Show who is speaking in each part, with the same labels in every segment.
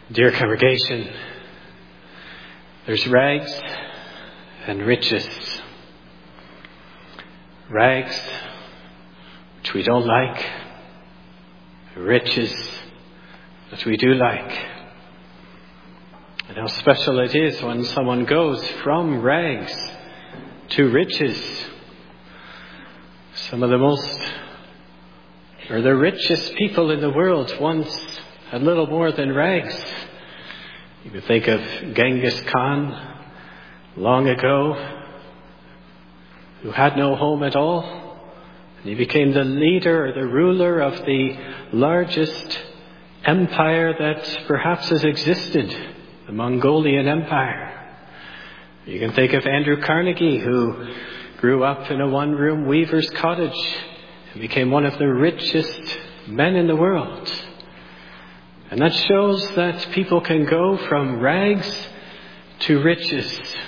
Speaker 1: Dear congregation, there's rags and riches. Rags, which we don't like. Riches, that we do like. And how special it is when someone goes from rags to riches. Some of the richest people in the world once had little more than rags. You can think of Genghis Khan long ago, who had no home at all. And he became the leader or the ruler of the largest empire that perhaps has existed, the Mongolian Empire. You can think of Andrew Carnegie, who grew up in a one-room weaver's cottage and became one of the richest men in the world. And that shows that people can go from rags to riches.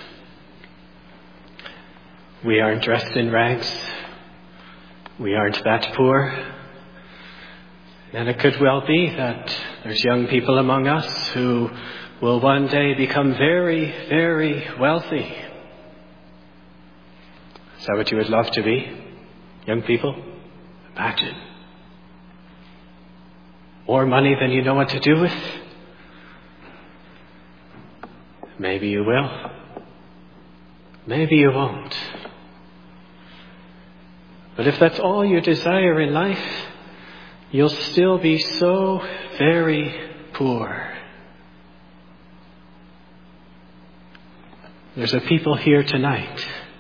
Speaker 1: We aren't dressed in rags. We aren't that poor. And it could well be that there's young people among us who will one day become very, very wealthy. Is that what you would love to be? Young people? Imagine. More money than you know what to do with? Maybe you will. Maybe you won't. But if that's all you desire in life, you'll still be so very poor. There's a people here tonight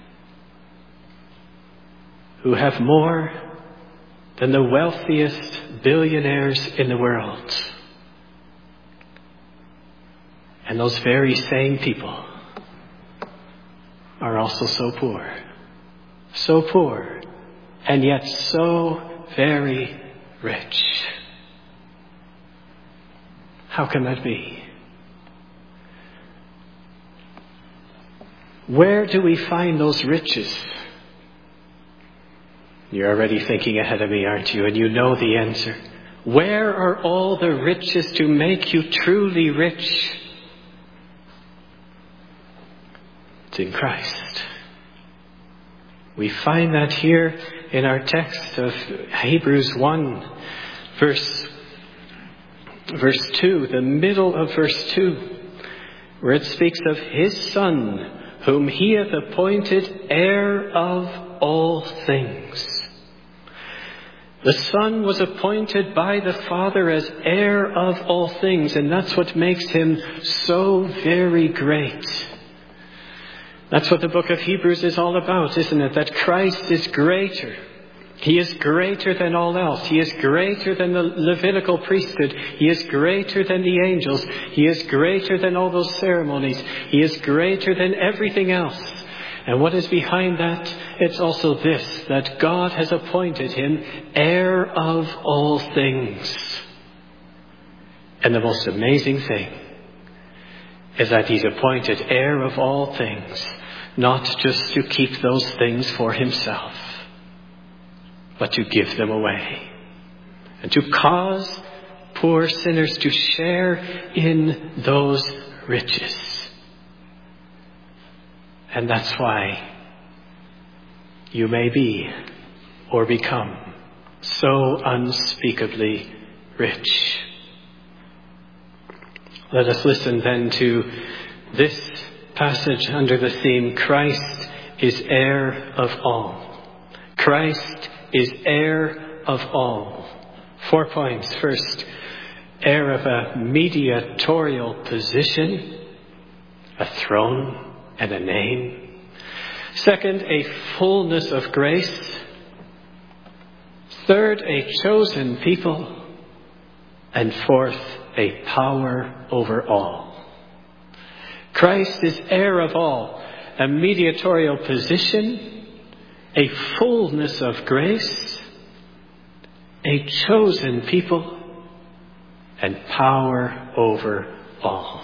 Speaker 1: who have more than the wealthiest billionaires in the world. And those very same people are also so poor. So poor, and yet so very rich. How can that be? Where do we find those riches? You're already thinking ahead of me, aren't you? And you know the answer. Where are all the riches to make you truly rich? It's in Christ. We find that here in our text of Hebrews 1, verse 2, the middle of verse 2, where it speaks of His Son, whom He hath appointed heir of all things. The Son was appointed by the Father as heir of all things, and that's what makes Him so very great. That's what the book of Hebrews is all about, isn't it? That Christ is greater. He is greater than all else. He is greater than the Levitical priesthood. He is greater than the angels. He is greater than all those ceremonies. He is greater than everything else. And what is behind that? It's also this, that God has appointed Him heir of all things. And the most amazing thing is that He's appointed heir of all things, not just to keep those things for Himself, but to give them away. And to cause poor sinners to share in those riches. And that's why you may be or become so unspeakably rich. Let us listen then to this passage under the theme, Christ is heir of all. Christ is heir of all. 4 points. First, heir of a mediatorial position, a throne and a name. Second, a fullness of grace. Third, a chosen people. And fourth, a power over all. Christ is heir of all, a mediatorial position, a fullness of grace, a chosen people, and power over all.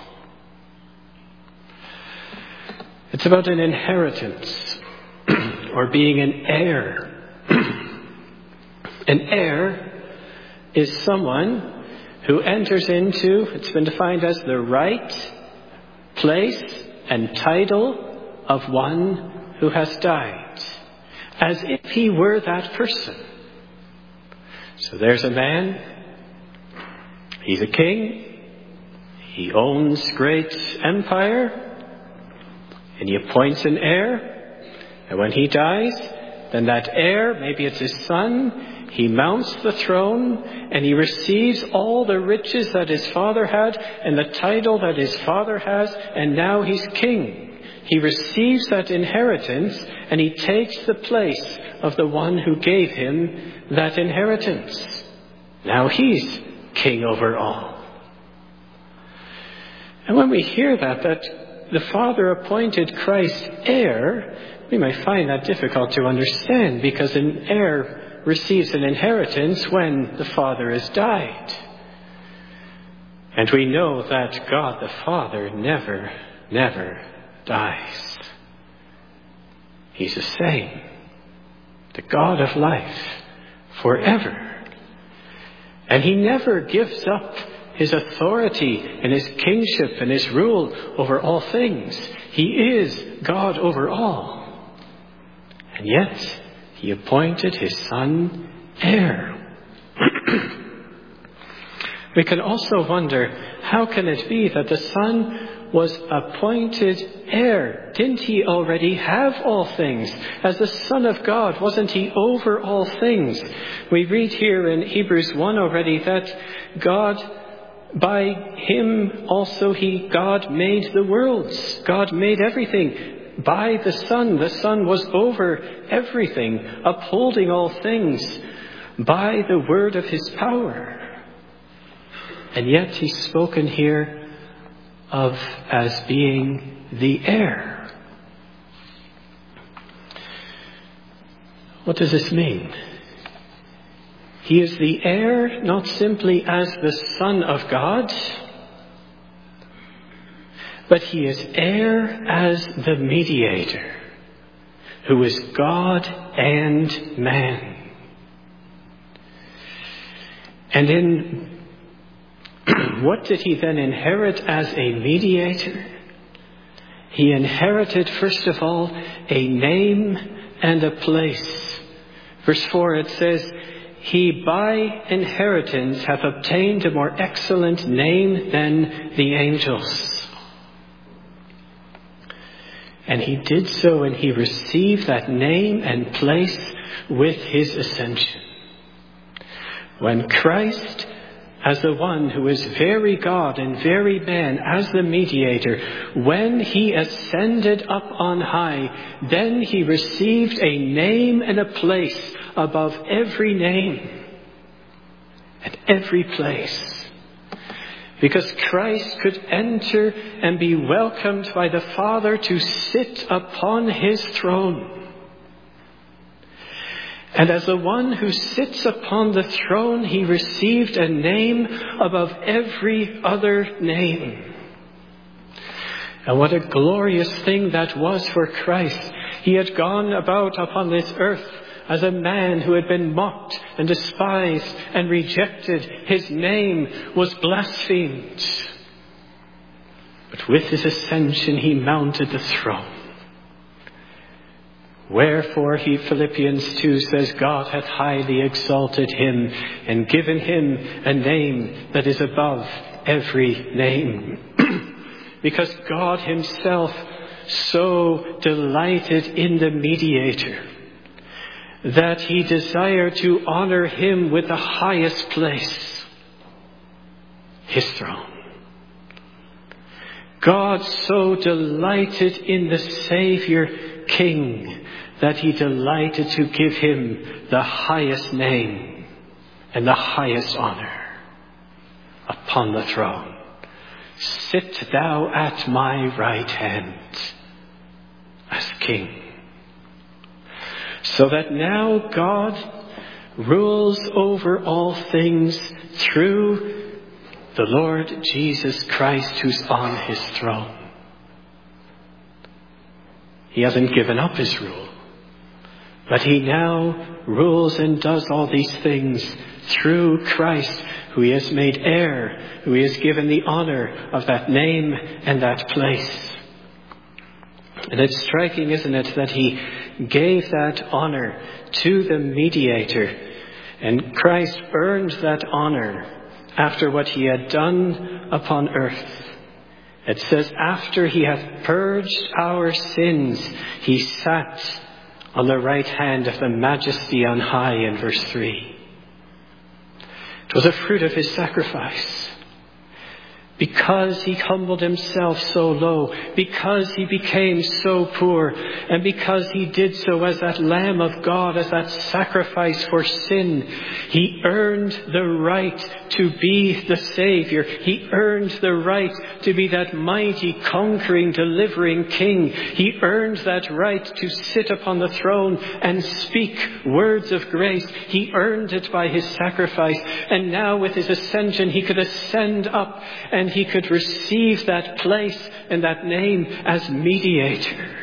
Speaker 1: It's about an inheritance, or being an heir. An heir is someone who enters into, it's been defined as the right place and title of one who has died, as if he were that person. So there's a man, he's a king, he owns great empire, and he appoints an heir, and when he dies, then that heir, maybe it's his son, he mounts the throne and he receives all the riches that his father had and the title that his father has, and now he's king. He receives that inheritance and he takes the place of the one who gave him that inheritance. Now he's king over all. And when we hear that the Father appointed Christ heir, we may find that difficult to understand, because an heir receives an inheritance when the Father has died. And we know that God the Father never dies. He's the same, the God of life, forever. And he never gives up his authority and his kingship and his rule over all things. He is God over all. And yet, he appointed his Son heir. We can also wonder, how can it be that the Son was appointed heir? Didn't he already have all things? As the Son of God, wasn't he over all things? We read here in Hebrews 1 already that God, by him also God made the worlds. God made everything. By the Son was over everything, upholding all things by the word of his power. And yet he's spoken here of as being the heir. What does this mean? He is the heir not simply as the Son of God, but he is heir as the mediator, who is God and man. And in what did he then inherit as a mediator? He inherited, first of all, a name and a place. Verse 4, it says, he by inheritance hath obtained a more excellent name than the angels. And he did so, and he received that name and place with his ascension. When Christ, as the one who is very God and very man, as the mediator, when he ascended up on high, then he received a name and a place above every name and every place. Because Christ could enter and be welcomed by the Father to sit upon his throne. And as the one who sits upon the throne, he received a name above every other name. And what a glorious thing that was for Christ. He had gone about upon this earth as a man who had been mocked and despised and rejected. His name was blasphemed. But with his ascension, he mounted the throne. Wherefore, Philippians 2 says, God hath highly exalted him and given him a name that is above every name. Because God himself so delighted in the mediator that he desired to honor him with the highest place, his throne. God so delighted in the Savior King that he delighted to give him the highest name and the highest honor upon the throne. Sit thou at my right hand as King. So that now God rules over all things through the Lord Jesus Christ, who's on his throne. He hasn't given up his rule, but he now rules and does all these things through Christ, who he has made heir, who he has given the honor of that name and that place. And it's striking, isn't it, that he gave that honor to the mediator. And Christ earned that honor after what he had done upon earth. It says, after he hath purged our sins, he sat on the right hand of the Majesty on high in verse 3. It was a fruit of his sacrifice. Because he humbled himself so low, because he became so poor, and because he did so as that Lamb of God, as that sacrifice for sin, he earned the right to be the Savior. He earned the right to be that mighty, conquering, delivering King. He earned that right to sit upon the throne and speak words of grace. He earned it by his sacrifice. And now with his ascension, he could ascend up and he could receive that place and that name as mediator.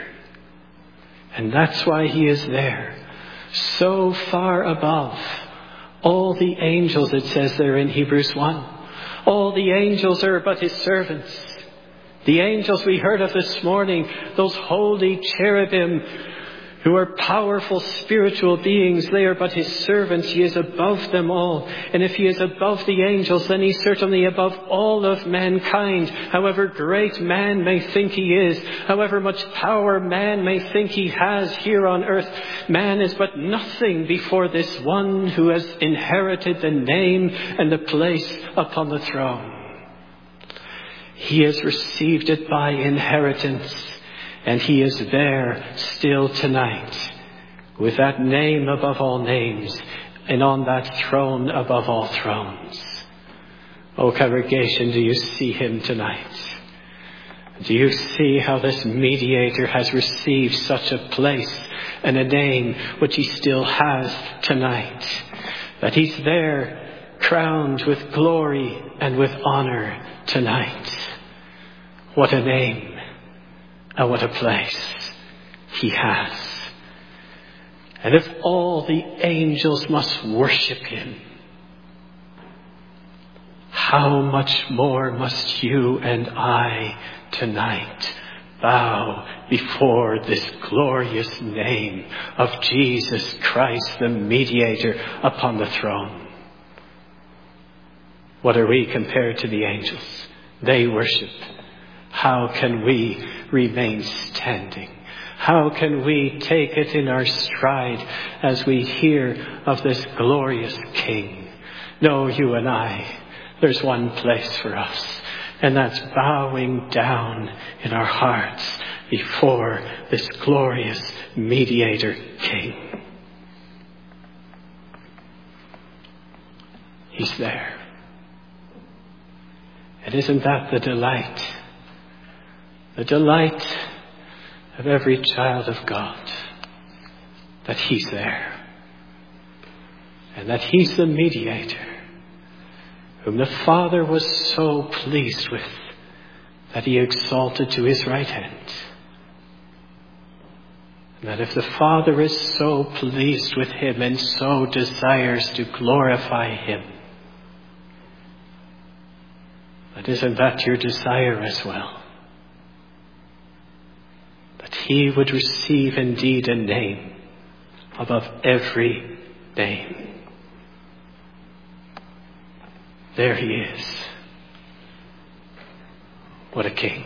Speaker 1: And that's why he is there, so far above all the angels, it says there in Hebrews 1. All the angels are but his servants. The angels we heard of this morning, those holy cherubim who are powerful spiritual beings, they are but his servants. He is above them all. And if he is above the angels, then he's certainly above all of mankind. However great man may think he is, however much power man may think he has here on earth, man is but nothing before this one who has inherited the name and the place upon the throne. He has received it by inheritance. And he is there still tonight with that name above all names and on that throne above all thrones. Oh, congregation, do you see him tonight? Do you see how this mediator has received such a place and a name which he still has tonight? That he's there crowned with glory and with honor tonight. What a name. And what a place he has. And if all the angels must worship him, how much more must you and I tonight bow before this glorious name of Jesus Christ, the mediator upon the throne? What are we compared to the angels? They worship. How can we remain standing? How can we take it in our stride as we hear of this glorious King? No, you and I, there's one place for us, and that's bowing down in our hearts before this glorious mediator King. He's there. And isn't that the delight? The delight of every child of God, that he's there. And that he's the mediator whom the Father was so pleased with that he exalted to his right hand. And that if the Father is so pleased with him and so desires to glorify him, but isn't that your desire as well? That he would receive indeed a name above every name. There he is. What a king.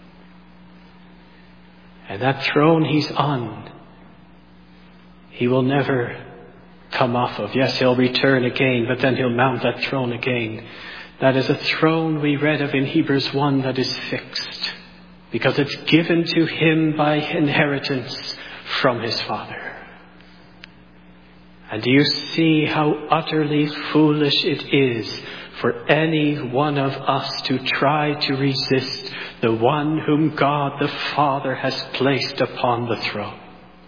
Speaker 1: And that throne he's on, he will never come off of. Yes, he'll return again, but then he'll mount that throne again. That is a throne we read of in Hebrews 1 that is fixed, because it's given to him by inheritance from his Father. And do you see how utterly foolish it is for any one of us to try to resist the one whom God the Father has placed upon the throne?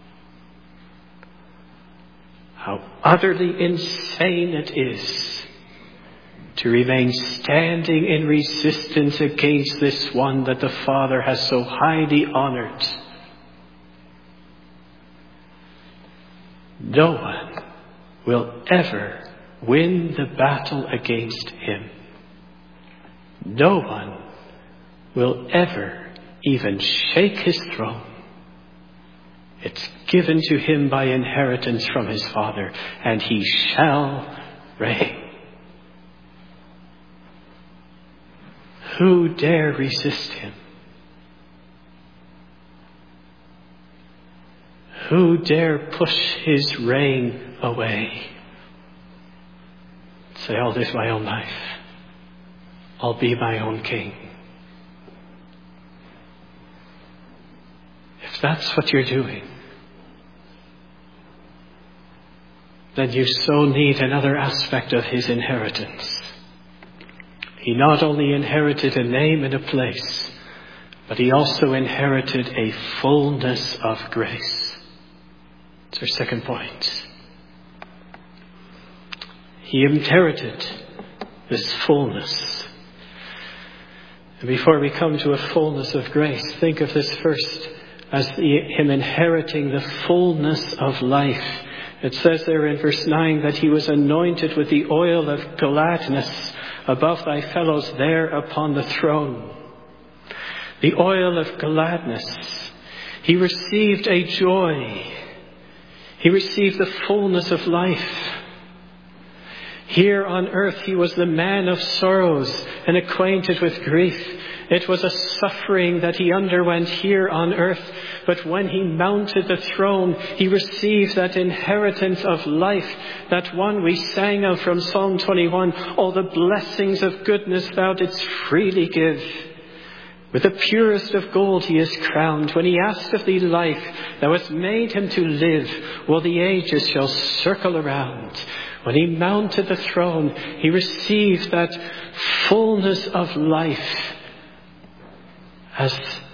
Speaker 1: How utterly insane it is to remain standing in resistance against this one that the Father has so highly honored. No one will ever win the battle against him. No one will ever even shake his throne. It's given to him by inheritance from his Father, and he shall reign. Who dare resist him? Who dare push his reign away? Say, I'll live my own life. I'll be my own king. If that's what you're doing, then you so need another aspect of his inheritance. He not only inherited a name and a place, but he also inherited a fullness of grace. That's our second point. He inherited this fullness. And before we come to a fullness of grace, think of this first as him inheriting the fullness of life. It says there in verse 9 that he was anointed with the oil of gladness above thy fellows there upon the throne. The oil of gladness. He received a joy. He received the fullness of life. Here on earth he was the man of sorrows and acquainted with grief. It was a suffering that he underwent here on earth. But when he mounted the throne, he received that inheritance of life, that one we sang of from Psalm 21, all the blessings of goodness thou didst freely give. With the purest of gold he is crowned. When he asked of thee life, thou hast made him to live, while the ages shall circle around. When he mounted the throne, he received that fullness of life, as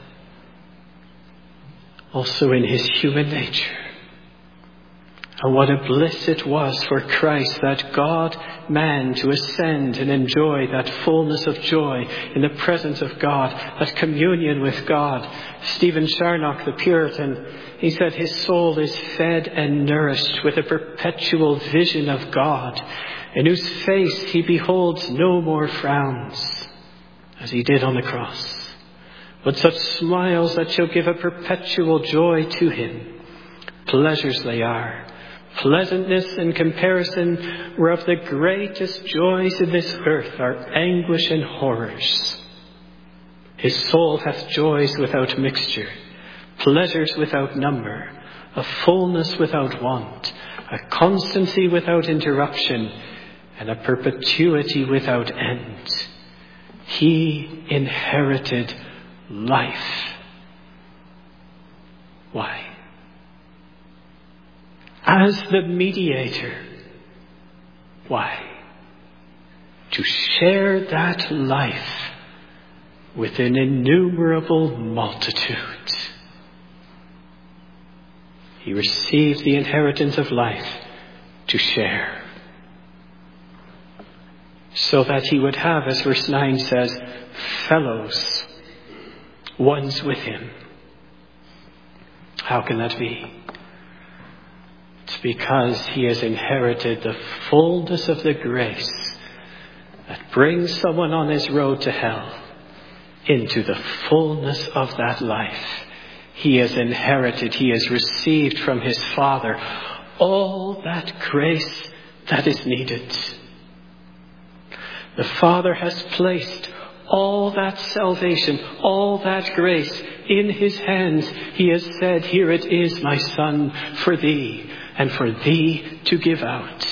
Speaker 1: also in his human nature. And what a bliss it was for Christ, that God-man, to ascend and enjoy that fullness of joy in the presence of God, that communion with God. Stephen Charnock, the Puritan, he said his soul is fed and nourished with a perpetual vision of God, in whose face he beholds no more frowns, as he did on the cross, but such smiles that shall give a perpetual joy to him. Pleasures they are. Pleasantness in comparison whereof the greatest joys in this earth are anguish and horrors. His soul hath joys without mixture, pleasures without number, a fullness without want, a constancy without interruption, and a perpetuity without end. He inherited life. Why? As the mediator. Why? To share that life with an innumerable multitude. He received the inheritance of life to share, so that he would have, as verse 9 says, fellows, ones with him. How can that be? It's because he has inherited the fullness of the grace that brings someone on his road to hell into the fullness of that life. He has inherited, he has received from his Father all that grace that is needed. The Father has placed all that salvation, all that grace in his hands. He has said, here it is, my Son, for thee, and for thee to give out.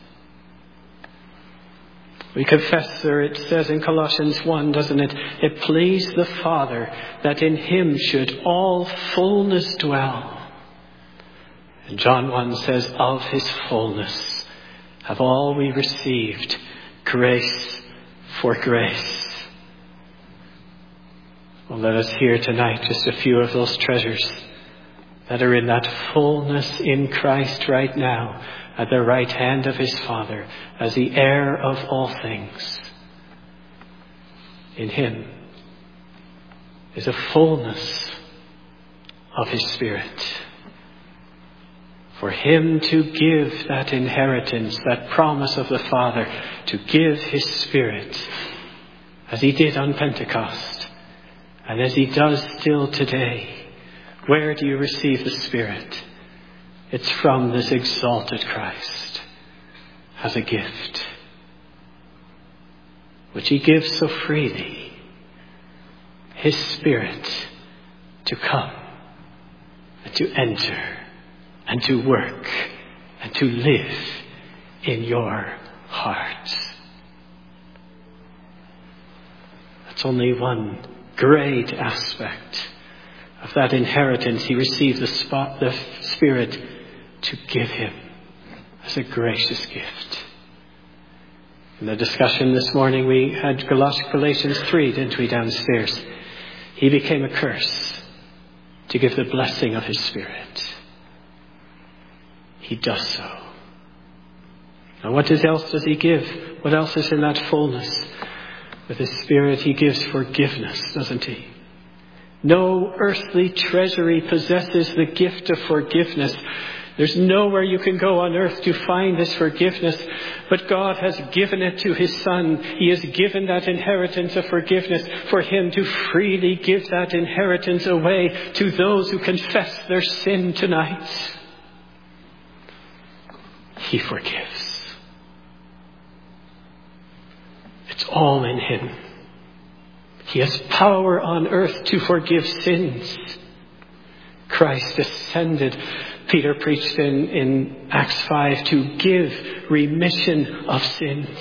Speaker 1: We confess, or it says in Colossians 1, doesn't it? It pleased the Father that in him should all fullness dwell. And John 1 says, of his fullness have all we received, grace for grace. Well, let us hear tonight just a few of those treasures that are in that fullness in Christ right now, at the right hand of his Father, as the heir of all things. In him is a fullness of his Spirit. for him to give that inheritance, that promise of the Father, to give his Spirit, as he did on Pentecost, and as he does still today. Where do you receive the Spirit? It's from this exalted Christ as a gift, which he gives so freely, his Spirit to come and to enter and to work and to live in your heart. That's only one great aspect of that inheritance he received the Spirit to give him as a gracious gift. In the discussion this morning, we had Galatians 3, didn't we, downstairs? He became a curse to give the blessing of his Spirit. He does so. And what else does he give? What else is in that fullness? With his Spirit, he gives forgiveness, doesn't he? No earthly treasury possesses the gift of forgiveness. There's nowhere you can go on earth to find this forgiveness, but God has given it to his Son. He has given that inheritance of forgiveness for him to freely give that inheritance away to those who confess their sin tonight. He forgives. It's all in him. He has power on earth to forgive sins. Christ ascended, Peter preached in Acts 5, to give remission of sins.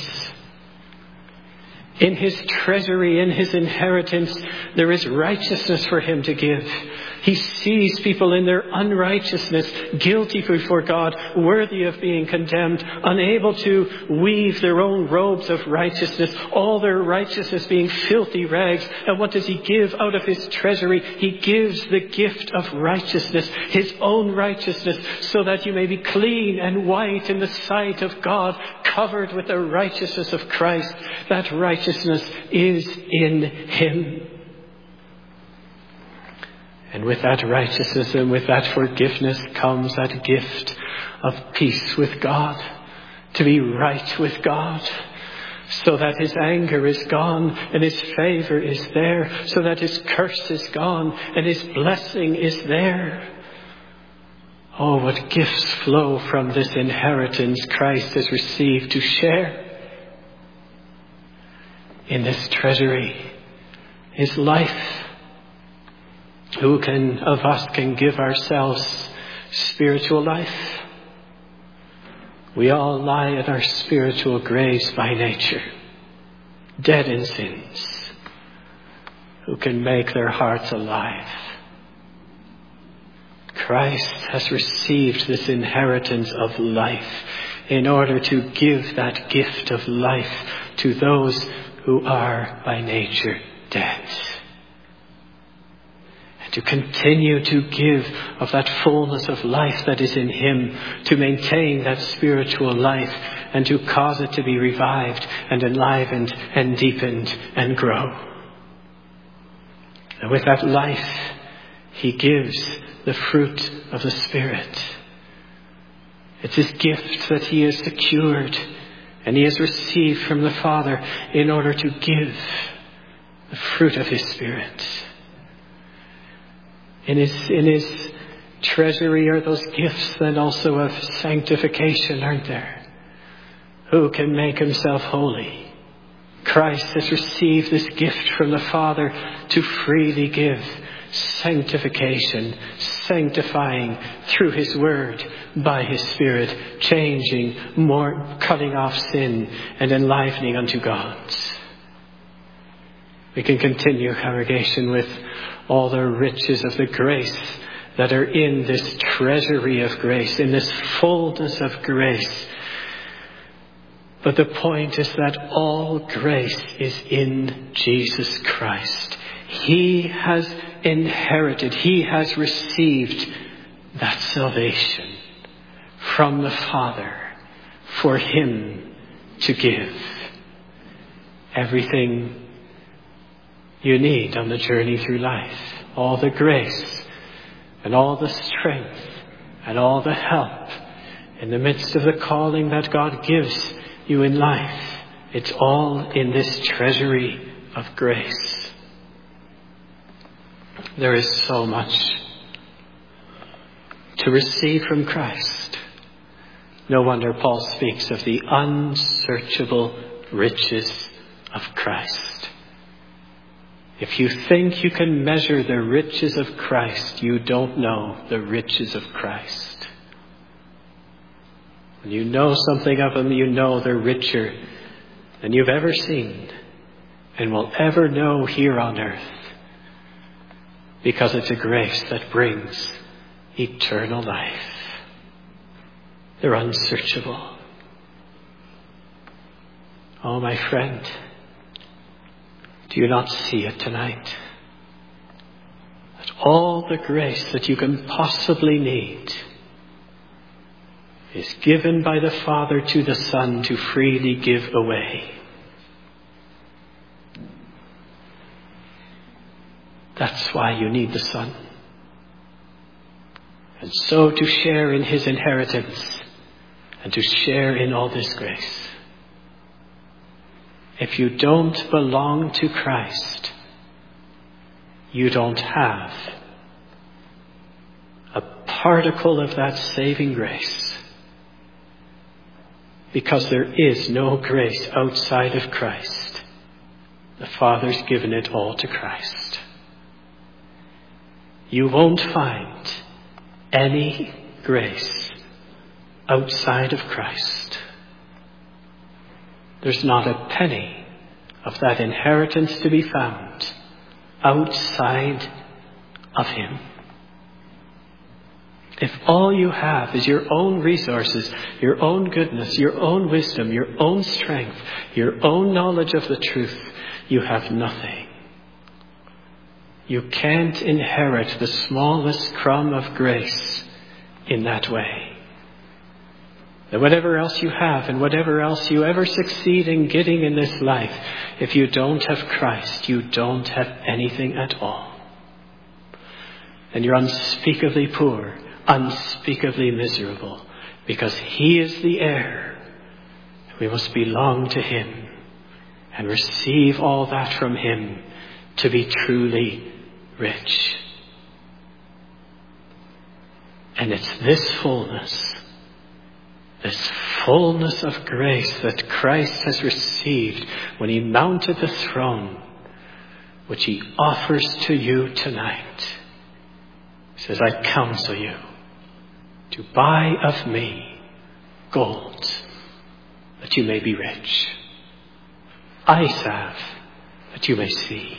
Speaker 1: In his treasury, in his inheritance, there is righteousness for him to give. He sees people in their unrighteousness, guilty before God, worthy of being condemned, unable to weave their own robes of righteousness, all their righteousness being filthy rags. And what does he give out of his treasury? He gives the gift of righteousness, his own righteousness, so that you may be clean and white in the sight of God, covered with the righteousness of Christ. That righteousness is in him. And with that righteousness and with that forgiveness comes that gift of peace with God, to be right with God, so that his anger is gone and his favor is there, so that his curse is gone and his blessing is there. Oh, what gifts flow from this inheritance Christ has received to share in this treasury, his life. Who of us can give ourselves spiritual life? We all lie in our spiritual graves by nature, dead in sins. Who can make their hearts alive? Christ has received this inheritance of life in order to give that gift of life to those who are by nature dead. To continue to give of that fullness of life that is in him, to maintain that spiritual life and to cause it to be revived and enlivened and deepened and grow. And with that life, he gives the fruit of the Spirit. It's his gift that he has secured and he has received from the Father in order to give the fruit of his Spirit. In his treasury are those gifts then also of sanctification, aren't there? Who can make himself holy? Christ has received this gift from the Father to freely give sanctification, sanctifying through his word by his Spirit, changing, more cutting off sin and enlivening unto God. We can continue, congregation, with all the riches of the grace that are in this treasury of grace, in this fullness of grace. But the point is that all grace is in Jesus Christ. He has inherited, he has received that salvation from the Father for him to give. Everything you need on the journey through life, all the grace and all the strength and all the help in the midst of the calling that God gives you in life. It's all in this treasury of grace. There is so much to receive from Christ. No wonder Paul speaks of the unsearchable riches of Christ. If you think you can measure the riches of Christ, you don't know the riches of Christ. When you know something of Him, you know they're richer than you've ever seen and will ever know here on earth, because it's a grace that brings eternal life. They're unsearchable. Oh, my friend, do you not see it tonight? That all the grace that you can possibly need is given by the Father to the Son to freely give away. That's why you need the Son. And so to share in His inheritance and to share in all this grace. If you don't belong to Christ, you don't have a particle of that saving grace. Because there is no grace outside of Christ. The Father's given it all to Christ. You won't find any grace outside of Christ. There's not a penny of that inheritance to be found outside of Him. If all you have is your own resources, your own goodness, your own wisdom, your own strength, your own knowledge of the truth, you have nothing. You can't inherit the smallest crumb of grace in that way. And whatever else you have and whatever else you ever succeed in getting in this life, if you don't have Christ, you don't have anything at all. And you're unspeakably poor, unspeakably miserable, because He is the heir. We must belong to Him and receive all that from Him to be truly rich. And it's this fullness of grace that Christ has received when He mounted the throne, which He offers to you tonight. He says, I counsel you to buy of me gold, that you may be rich, eye salve, that you may see,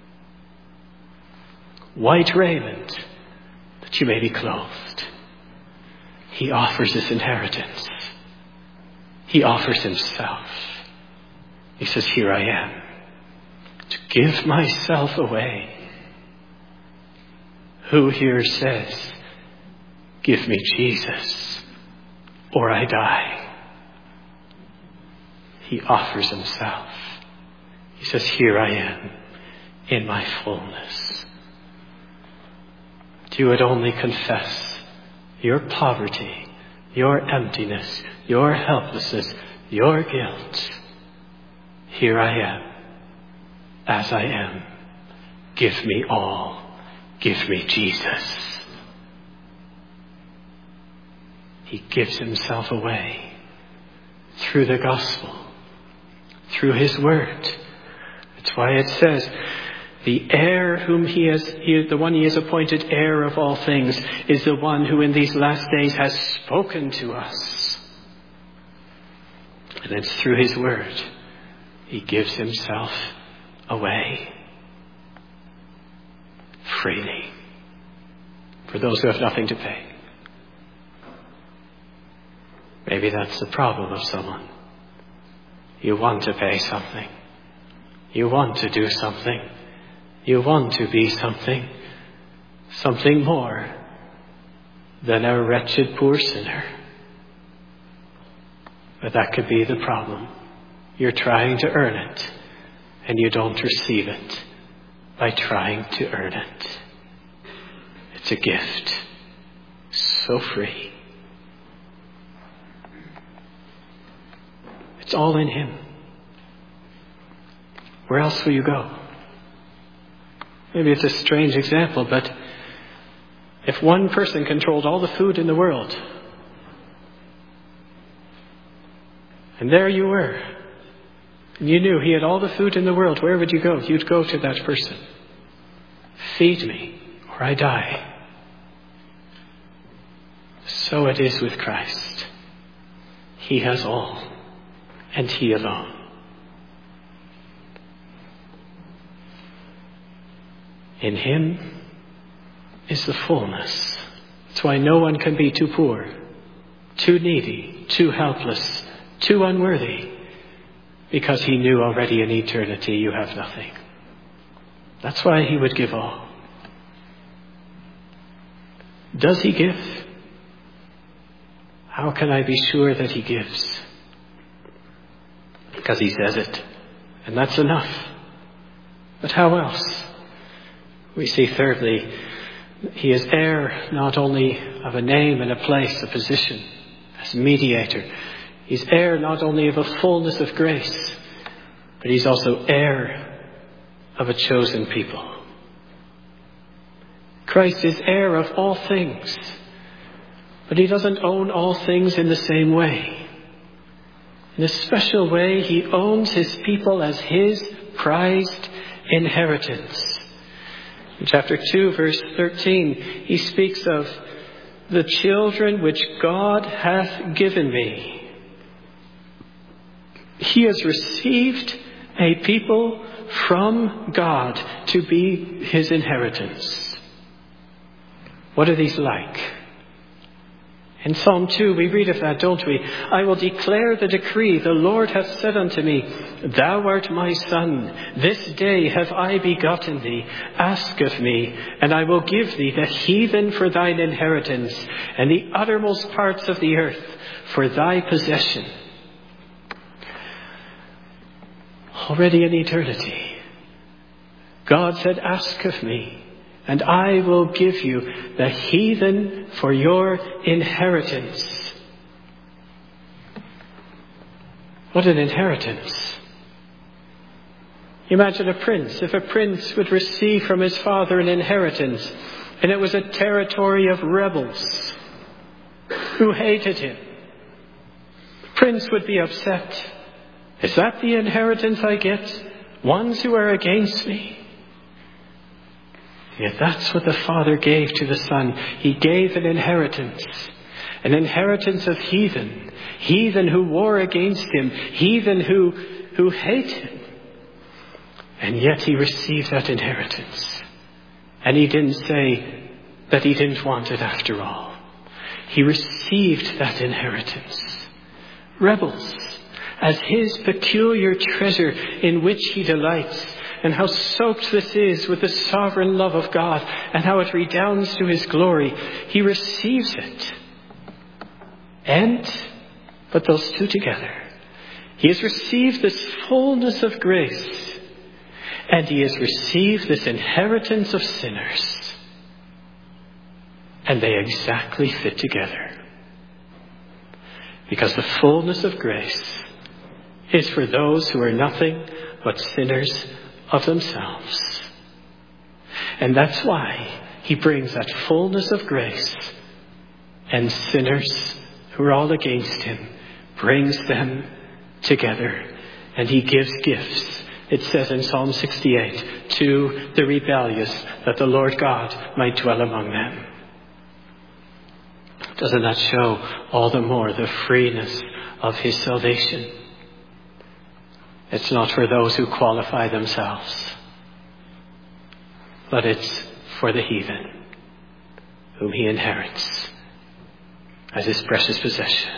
Speaker 1: white raiment, that you may be clothed. He offers this inheritance. He offers Himself. He says, here I am, to give myself away. Who here says, give me Jesus, or I die? He offers Himself. He says, here I am, in my fullness. If you would only confess your poverty, your emptiness, your helplessness, your guilt. Here I am, as I am. Give me all. Give me Jesus. He gives Himself away through the gospel, through His word. That's why it says, the heir whom the one He has appointed heir of all things is the one who in these last days has spoken to us. And it's through His word He gives Himself away freely for those who have nothing to pay. Maybe that's the problem of someone. You want to pay something. You want to do something. You want to be something more than a wretched poor sinner. But that could be the problem. You're trying to earn it, and you don't receive it by trying to earn it. It's a gift, so free. It's all in him. Where else will you go? Maybe it's a strange example, but if one person controlled all the food in the world, and there you were, and you knew he had all the food in the world, where would you go? You'd go to that person. Feed me, or I die. So it is with Christ. He has all, and he alone. In him is the fullness. That's why no one can be too poor, too needy, too helpless, too unworthy, because he knew already in eternity you have nothing. That's why he would give all. Does he give? How can I be sure that he gives? Because he says it, and that's enough. But how else? We see thirdly, he is heir not only of a name and a place, a position, as mediator. He's heir not only of a fullness of grace, but he's also heir of a chosen people. Christ is heir of all things, but he doesn't own all things in the same way. In a special way, he owns his people as his prized inheritance. In chapter 2, verse 13, he speaks of the children which God hath given me. He has received a people from God to be his inheritance. What are these like? In Psalm 2 we read of that, don't we? I will declare the decree. The Lord hath said unto me, Thou art my son. This day have I begotten thee. Ask of me, and I will give thee the heathen for thine inheritance, and the uttermost parts of the earth for thy possession. Already in eternity, God said, Ask of me, and I will give you the heathen for your inheritance. What an inheritance. Imagine a prince. If a prince would receive from his father an inheritance, and it was a territory of rebels who hated him, the prince would be upset. Is that the inheritance I get? Ones who are against me? Yet that's what the Father gave to the Son. He gave an inheritance of heathen. Heathen who war against him. Heathen who hate him. And yet he received that inheritance. And he didn't say that he didn't want it after all. He received that inheritance. Rebels, as his peculiar treasure in which he delights. And how soaked this is with the sovereign love of God, and how it redounds to his glory. He receives it. But those two together. He has received this fullness of grace, and he has received this inheritance of sinners. And they exactly fit together. Because the fullness of grace is for those who are nothing but sinners of themselves. And that's why he brings that fullness of grace, and sinners who are all against him, brings them together, and he gives gifts. It says in Psalm 68, to the rebellious, that the Lord God might dwell among them. Doesn't that show all the more the freeness of his salvation? It's not for those who qualify themselves, but it's for the heathen, whom he inherits as his precious possession.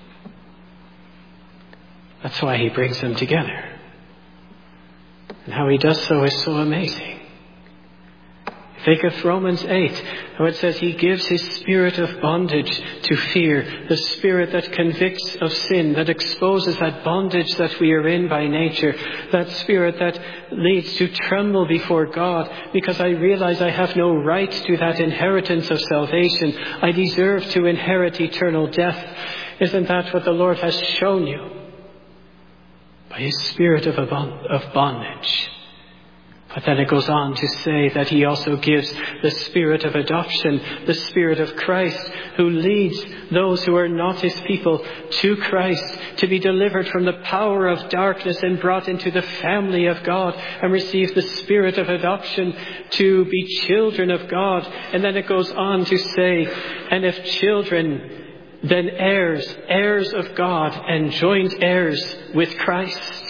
Speaker 1: That's why he brings them together. And how he does so is so amazing. Think of Romans 8, how it says he gives his spirit of bondage to fear, the spirit that convicts of sin, that exposes that bondage that we are in by nature, that spirit that leads to tremble before God because I realize I have no right to that inheritance of salvation. I deserve to inherit eternal death. Isn't that what the Lord has shown you? By his spirit of bondage. But then it goes on to say that he also gives the spirit of adoption, the spirit of Christ, who leads those who are not his people to Christ, to be delivered from the power of darkness and brought into the family of God and receive the spirit of adoption to be children of God. And then it goes on to say, and if children, then heirs, heirs of God and joint heirs with Christ.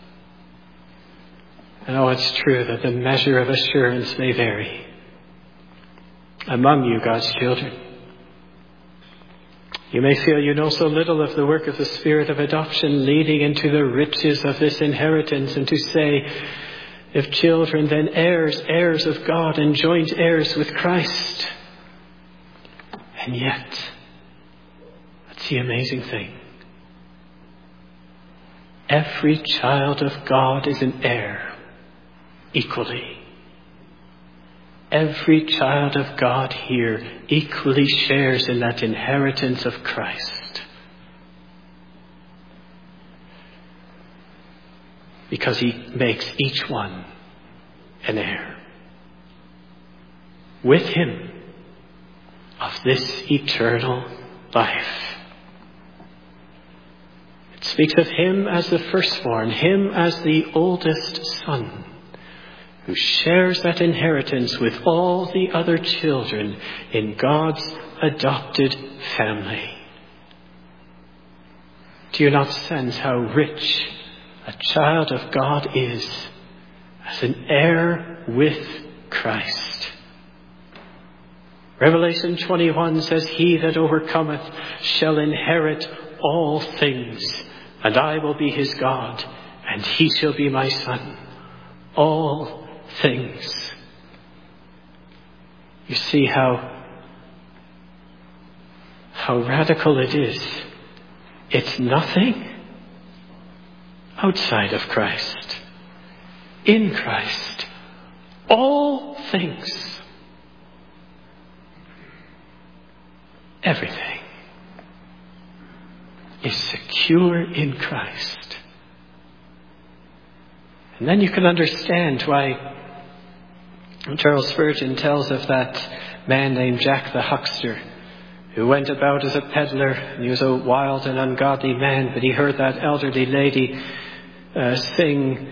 Speaker 1: And it's true that the measure of assurance may vary among you, God's children. You may feel you know so little of the work of the Spirit of adoption leading into the riches of this inheritance, and to say, if children, then heirs, heirs of God and joint heirs with Christ. And yet, that's the amazing thing. Every child of God is an heir. Equally. Every child of God here equally shares in that inheritance of Christ. Because he makes each one an heir. With him of this eternal life. It speaks of him as the firstborn, him as the oldest son, who shares that inheritance with all the other children in God's adopted family. Do you not sense how rich a child of God is as an heir with Christ? Revelation 21 says, he that overcometh shall inherit all things, and I will be his God, and he shall be my son. All things. You see how radical it is. It's nothing outside of Christ. In Christ, all things. Everything is secure in Christ. And then you can understand why Charles Spurgeon tells of that man named Jack the Huckster, who went about as a peddler, and he was a wild and ungodly man, but he heard that elderly lady sing,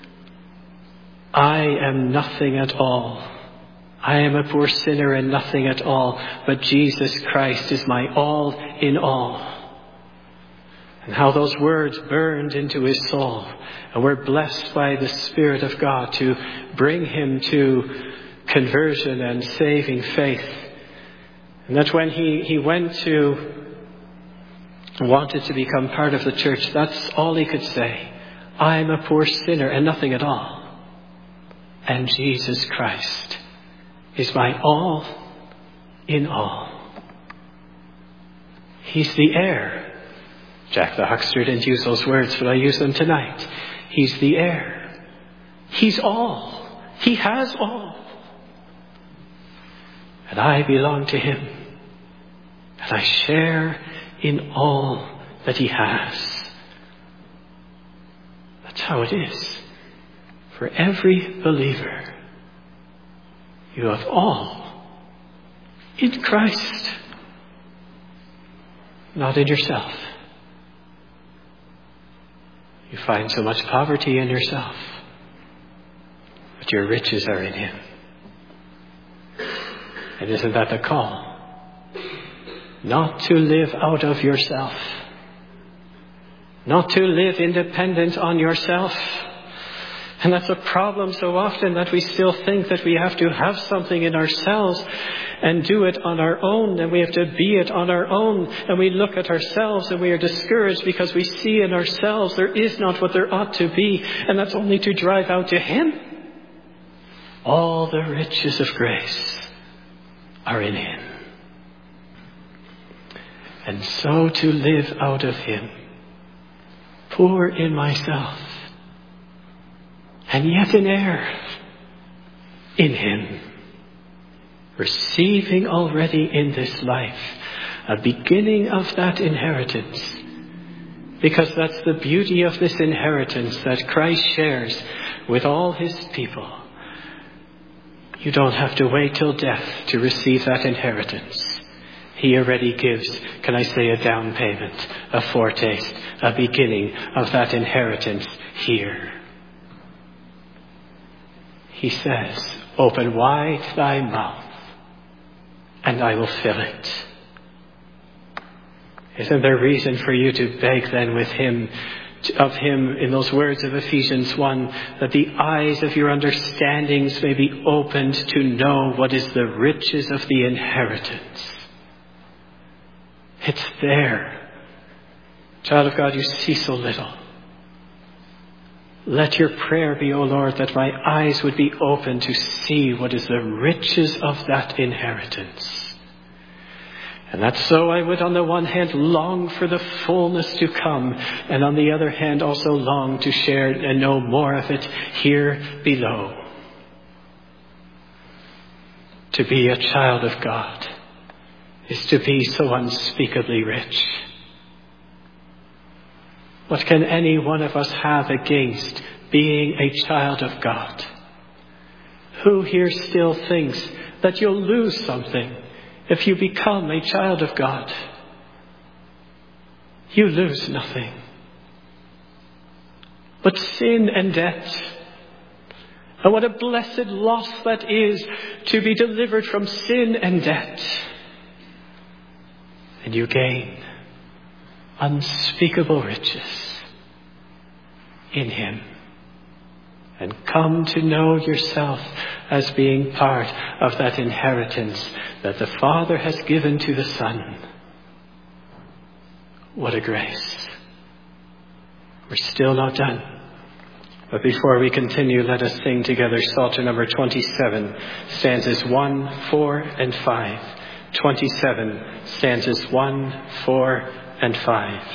Speaker 1: I am nothing at all. I am a poor sinner and nothing at all, but Jesus Christ is my all in all. And how those words burned into his soul and were blessed by the Spirit of God to bring him to conversion and saving faith. And that when he wanted to become part of the church, that's all he could say. I'm a poor sinner and nothing at all. And Jesus Christ is my all in all. He's the heir. Jack the Huckster didn't use those words, but I use them tonight. He's the heir. He's all. He has all. And I belong to him. And I share in all that he has. That's how it is. For every believer, you have all in Christ, not in yourself. You find so much poverty in yourself, but your riches are in him. And isn't that the call? Not to live out of yourself. Not to live independent on yourself. And that's a problem so often, that we still think that we have to have something in ourselves and do it on our own, and we have to be it on our own. And we look at ourselves and we are discouraged because we see in ourselves there is not what there ought to be, and that's only to drive out to him. All the riches of grace are in him. And so to live out of him, poor in myself, and yet an heir in him, receiving already in this life a beginning of that inheritance. Because that's the beauty of this inheritance that Christ shares with all his people. You don't have to wait till death to receive that inheritance. He already gives, can I say, a down payment, a foretaste, a beginning of that inheritance here. He says, open wide thy mouth, and I will fill it. Isn't there reason for you to beg then with him, of him in those words of Ephesians 1, that the eyes of your understandings may be opened to know what is the riches of the inheritance? It's there. Child of God, you see so little. Let your prayer be, O Lord, that my eyes would be open to see what is the riches of that inheritance. And that so I would on the one hand long for the fullness to come, and on the other hand also long to share and know more of it here below. To be a child of God is to be so unspeakably rich. What can any one of us have against being a child of God? Who here still thinks that you'll lose something if you become a child of God? You lose nothing but sin and debt. And what a blessed loss that is to be delivered from sin and debt. And you gain unspeakable riches in him. And come to know yourself as being part of that inheritance that the Father has given to the Son. What a grace. We're still not done. But before we continue, let us sing together Psalter number 27, stanzas 1, 4, and 5. 27, stanzas 1, 4, and 5.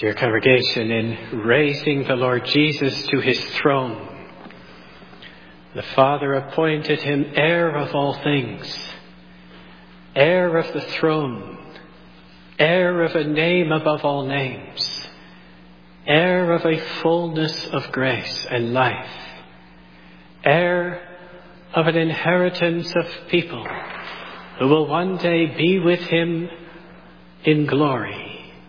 Speaker 1: Dear congregation, in raising the Lord Jesus to his throne, the Father appointed him heir of all things, heir of the throne, heir of a name above all names, heir of a fullness of grace and life, heir of an inheritance of people who will one day be with him in glory,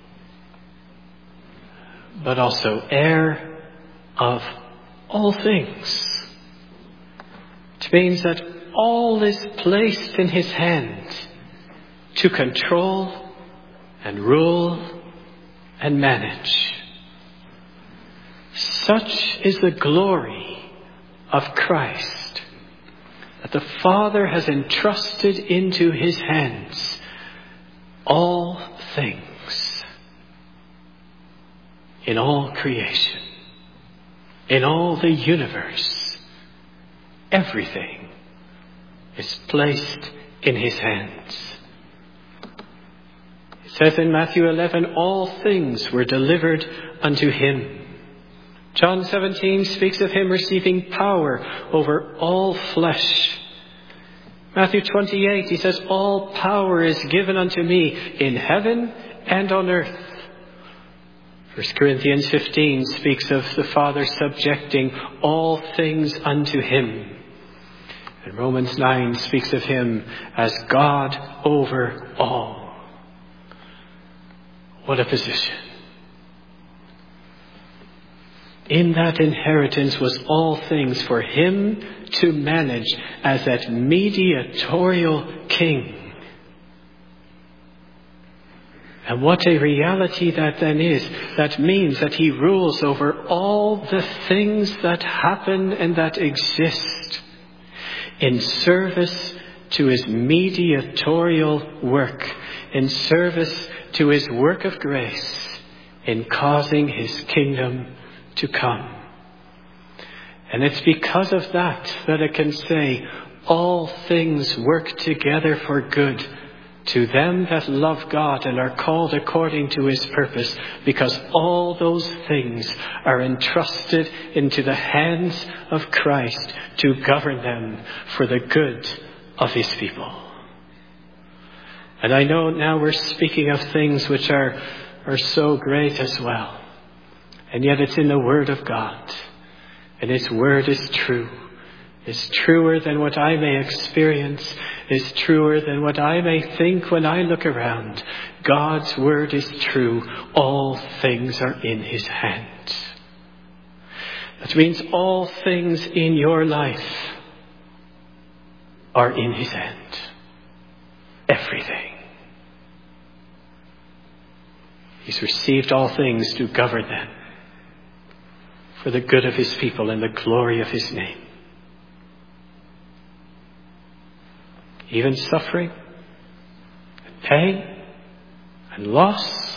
Speaker 1: but also heir of all things. It means that all is placed in his hand to control and rule and manage. Such is the glory of Christ, that the Father has entrusted into his hands all things in all creation, in all the universe. Everything is placed in his hands. It says in Matthew 11, all things were delivered unto him. John 17 speaks of him receiving power over all flesh. Matthew 28, he says, all power is given unto me in heaven and on earth. 1 Corinthians 15 speaks of the Father subjecting all things unto him. And Romans 9 speaks of him as God over all. What a position. In that inheritance was all things for him to manage as that mediatorial king. And what a reality that then is. That means that he rules over all the things that happen and that exist in service to his mediatorial work, in service to his work of grace, in causing his kingdom to come. And it's because of that it can say, all things work together for good to them that love God and are called according to his purpose, because all those things are entrusted into the hands of Christ to govern them for the good of his people. And I know now we're speaking of things which are so great as well. And yet it's in the Word of God. And his Word is true. Is truer than what I may experience, is truer than what I may think when I look around. God's Word is true. All things are in his hand. That means all things in your life are in his hand. Everything. He's received all things to govern them for the good of his people and the glory of his name. Even suffering, and pain, and loss.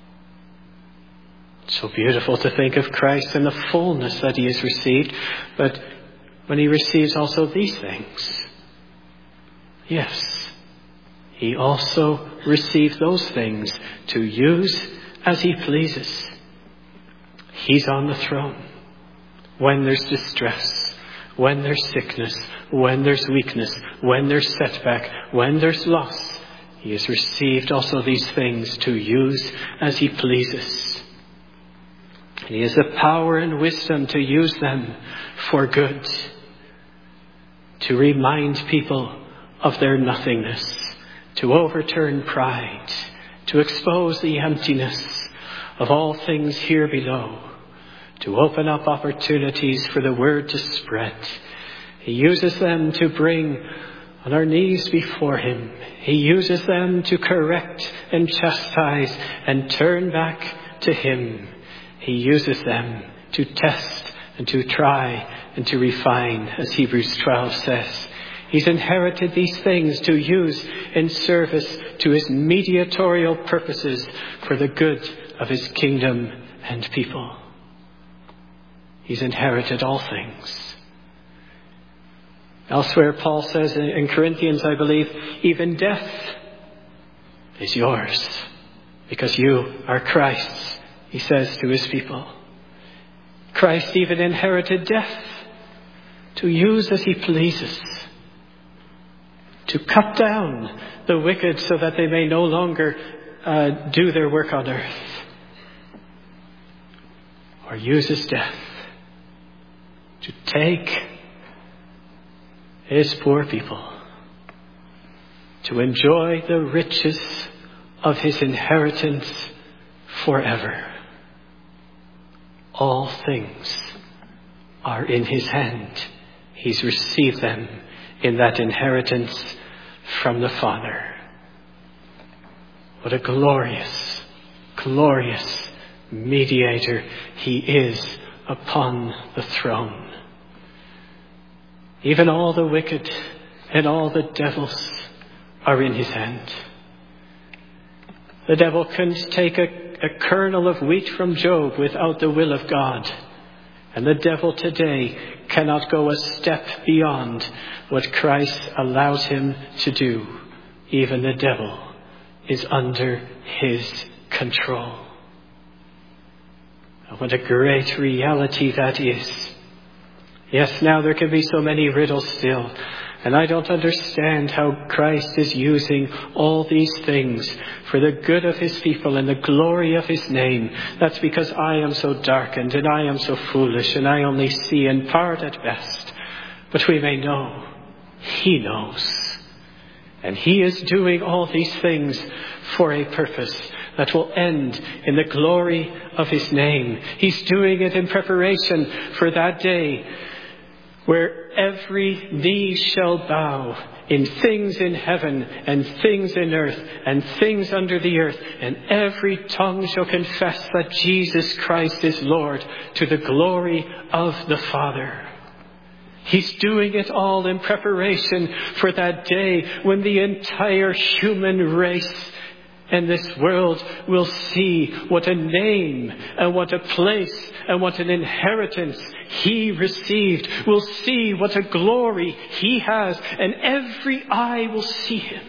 Speaker 1: It's so beautiful to think of Christ and the fullness that he has received. But when he receives also these things, yes, he also receives those things to use as he pleases. He's on the throne. When there's distress, when there's sickness, when there's weakness, when there's setback, when there's loss, he has received also these things to use as he pleases. And he has the power and wisdom to use them for good, to remind people of their nothingness, to overturn pride, to expose the emptiness of all things here below, to open up opportunities for the word to spread. He uses them to bring on our knees before him. He uses them to correct and chastise and turn back to him. He uses them to test and to try and to refine, as Hebrews 12 says. He's inherited these things to use in service to his mediatorial purposes for the good of his kingdom and people. He's inherited all things. Elsewhere, Paul says in Corinthians, I believe, even death is yours because you are Christ's. He says to his people, Christ even inherited death to use as he pleases, to cut down the wicked so that they may no longer do their work on earth, or uses death to take his poor people, to enjoy the riches of his inheritance forever. All things are in his hand. He's received them in that inheritance from the Father. What a glorious, glorious mediator he is upon the throne. Even all the wicked and all the devils are in his hand. The devil can take a kernel of wheat from Job without the will of God. And the devil today cannot go a step beyond what Christ allows him to do. Even the devil is under his control. What a great reality that is. Yes, now there can be so many riddles still. And I don't understand how Christ is using all these things for the good of his people and the glory of his name. That's because I am so darkened and I am so foolish and I only see in part at best. But we may know he knows. And he is doing all these things for a purpose that will end in the glory of his name. He's doing it in preparation for that day where every knee shall bow in things in heaven and things in earth and things under the earth, and every tongue shall confess that Jesus Christ is Lord, to the glory of the Father. He's doing it all in preparation for that day when the entire human race and this world will see what a name and what a place and what an inheritance he received. Will see what a glory he has, and every eye will see him.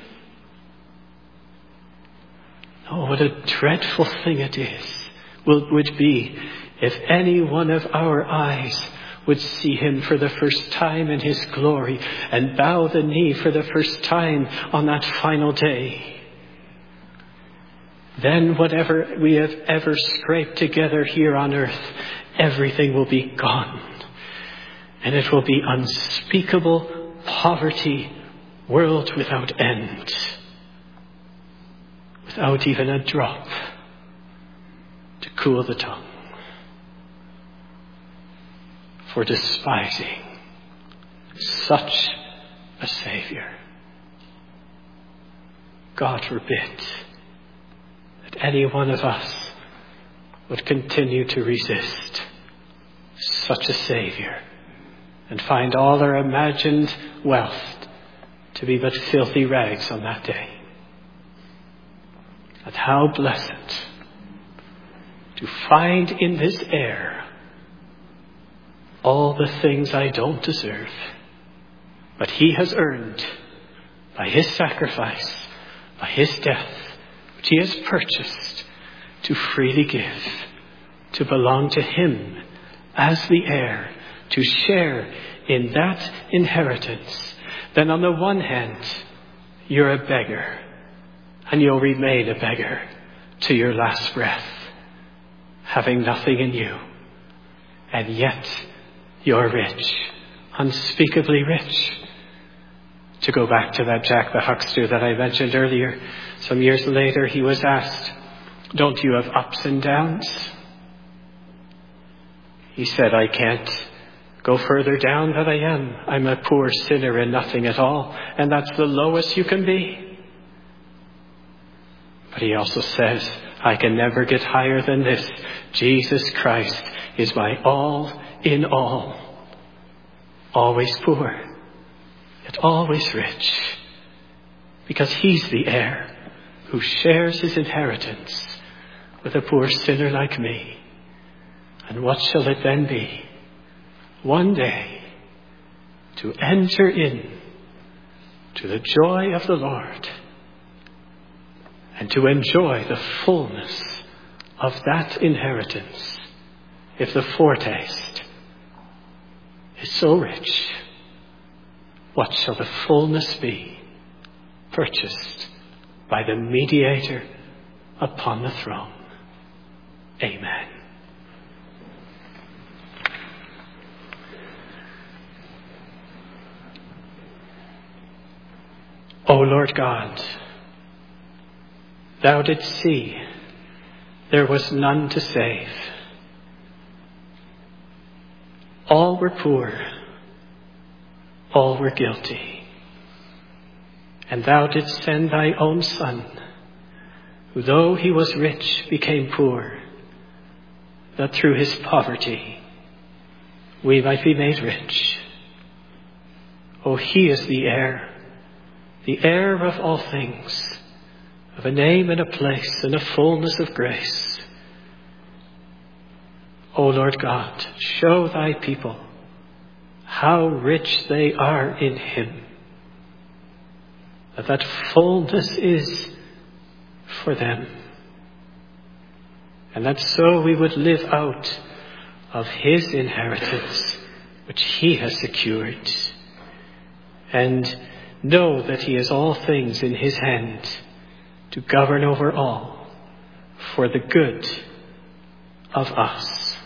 Speaker 1: Oh, what a dreadful thing it is, would be, if any one of our eyes would see him for the first time in his glory and bow the knee for the first time on that final day. Then whatever we have ever scraped together here on earth, everything will be gone. And it will be unspeakable poverty, world without end, without even a drop to cool the tongue. For despising such a Savior, God forbid that any one of us would continue to resist such a Savior and find all our imagined wealth to be but filthy rags on that day. But how blessed to find in this air all the things I don't deserve, but he has earned by his sacrifice, by his death, which he has purchased to freely give, to belong to him as the heir, to share in that inheritance. Then on the one hand, you're a beggar, and you'll remain a beggar to your last breath, having nothing in you. And yet, you're rich, unspeakably rich. To go back to that Jack the Huckster that I mentioned earlier, some years later he was asked, "Don't you have ups and downs?" He said, "I can't go further down than I am. I'm a poor sinner and nothing at all, and that's the lowest you can be." But he also says, "I can never get higher than this. Jesus Christ is my all in all. Always poor, yet always rich, because he's the heir who shares his inheritance with a poor sinner like me. And what shall it then be? One day, to enter in to the joy of the Lord and to enjoy the fullness of that inheritance, if the foretaste is so rich, what shall the fullness be, purchased by the mediator upon the throne? Amen. O Lord God, thou didst see there was none to save. All were poor, all were guilty. And thou didst send thy own Son, who though he was rich became poor, that through his poverty we might be made rich. O he is the heir of all things, of a name and a place and a fullness of grace. O Lord God, show thy people how rich they are in him, that fullness is for them, and that so we would live out of his inheritance which he has secured, and know that he has all things in his hand to govern over all for the good of us.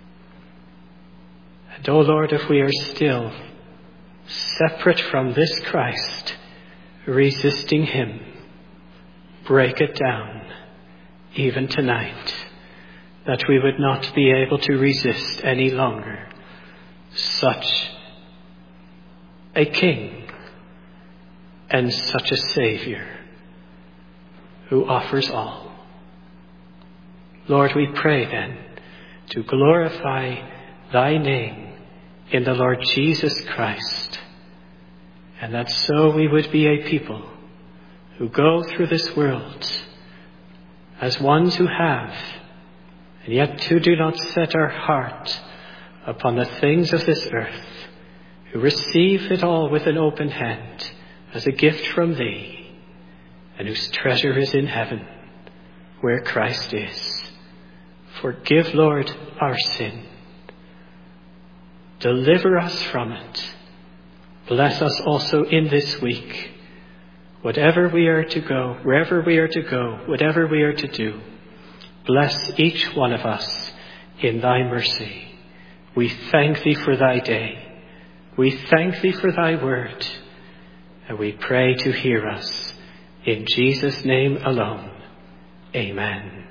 Speaker 1: And, O Lord, if we are still separate from this Christ, resisting him, break it down even tonight, that we would not be able to resist any longer such a King and such a Saviour who offers all. Lord, we pray then to glorify thy name in the Lord Jesus Christ, and that so we would be a people who go through this world as ones who have, and yet who do not set our heart upon the things of this earth, who receive it all with an open hand as a gift from thee, and whose treasure is in heaven, where Christ is. Forgive, Lord, our sin. Deliver us from it. Bless us also in this week. Whatever we are to go, wherever we are to go, whatever we are to do, bless each one of us in thy mercy. We thank thee for thy day. We thank thee for thy word. And we pray to hear us. In Jesus' name alone. Amen.